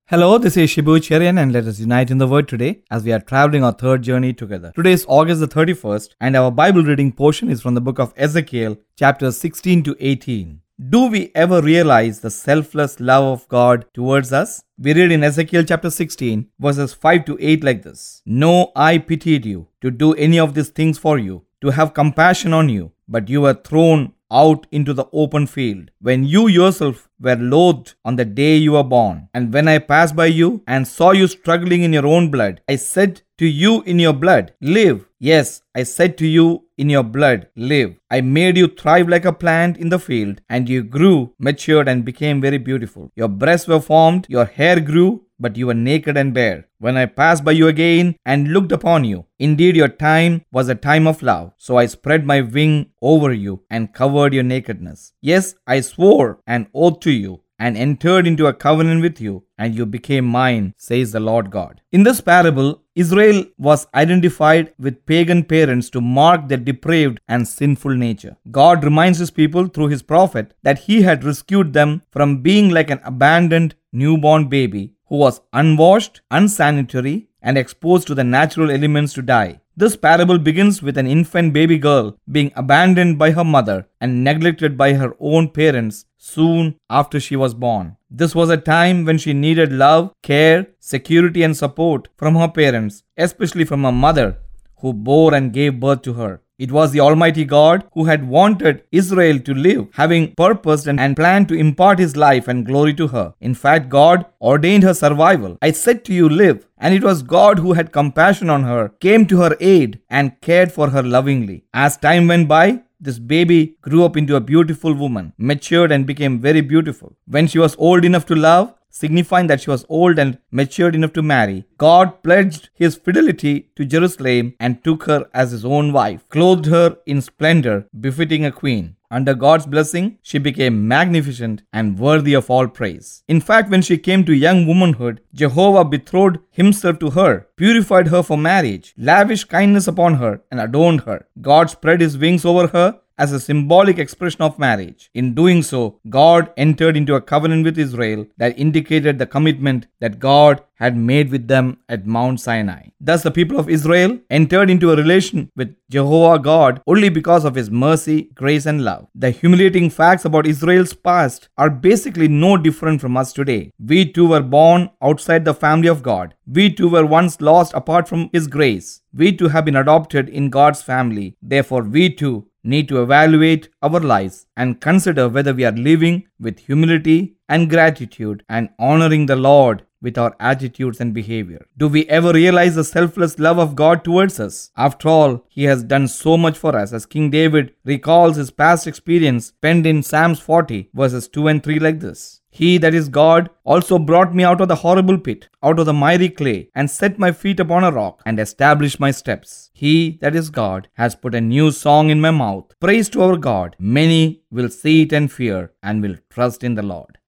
Hello, this is Shibu Cherian and let us unite in the Word today as we are traveling our third journey together. Today is August the 31st and our Bible reading portion is from the book of Ezekiel, chapters 16 to 18. Do we ever realize the selfless love of God towards us? We read in Ezekiel chapter 16, verses 5 to 8 like this. No, I pitied you to do any of these things for you, to have compassion on you, but you were thrown out into the open field, when you yourself were loathed on the day you were born. And when I passed by you and saw you struggling in your own blood, I said to you in your blood, live. Yes, I said to you in your blood, live. I made you thrive like a plant in the field, and you grew, matured, and became very beautiful. Your breasts were formed, your hair grew, but you were naked and bare. When I passed by you again and looked upon you, indeed your time was a time of love. So I spread my wing over you and covered your nakedness. Yes, I swore an oath to you and entered into a covenant with you, and you became mine, says the Lord God. In this parable, Israel was identified with pagan parents to mark their depraved and sinful nature. God reminds his people through his prophet that he had rescued them from being like an abandoned newborn baby who was unwashed, unsanitary, and exposed to the natural elements to die. This parable begins with an infant baby girl being abandoned by her mother and neglected by her own parents soon after she was born. This was a time when she needed love, care, security, and support from her parents, especially from her mother, who bore and gave birth to her. It was the Almighty God who had wanted Israel to live, having purposed and planned to impart his life and glory to her. In fact, God ordained her survival. I said to you, live. And it was God who had compassion on her, came to her aid, and cared for her lovingly. As time went by, this baby grew up into a beautiful woman, matured and became very beautiful. When she was old enough to love, signifying that she was old and matured enough to marry, God pledged his fidelity to Jerusalem and took her as his own wife, clothed her in splendor befitting a queen. Under God's blessing, she became magnificent and worthy of all praise. In fact, when she came to young womanhood, Jehovah betrothed himself to her, purified her for marriage, lavished kindness upon her, and adorned her. God spread his wings over her as a symbolic expression of marriage. In doing so, God entered into a covenant with Israel that indicated the commitment that God had made with them at Mount Sinai. Thus, the people of Israel entered into a relation with Jehovah God only because of his mercy, grace, and love. The humiliating facts about Israel's past are basically no different from us today. We too were born outside the family of God. We too were once lost apart from his grace. We too have been adopted in God's family. Therefore, we too need to evaluate our lives and consider whether we are living with humility and gratitude and honoring the Lord with our attitudes and behavior. Do we ever realize the selfless love of God towards us? After all, he has done so much for us, as King David recalls his past experience penned in Psalms 40 verses 2 and 3 like this. He, that is God, also brought me out of the horrible pit, out of the miry clay, and set my feet upon a rock, and established my steps. He, that is God, has put a new song in my mouth. Praise to our God. Many will see it and fear, and will trust in the Lord.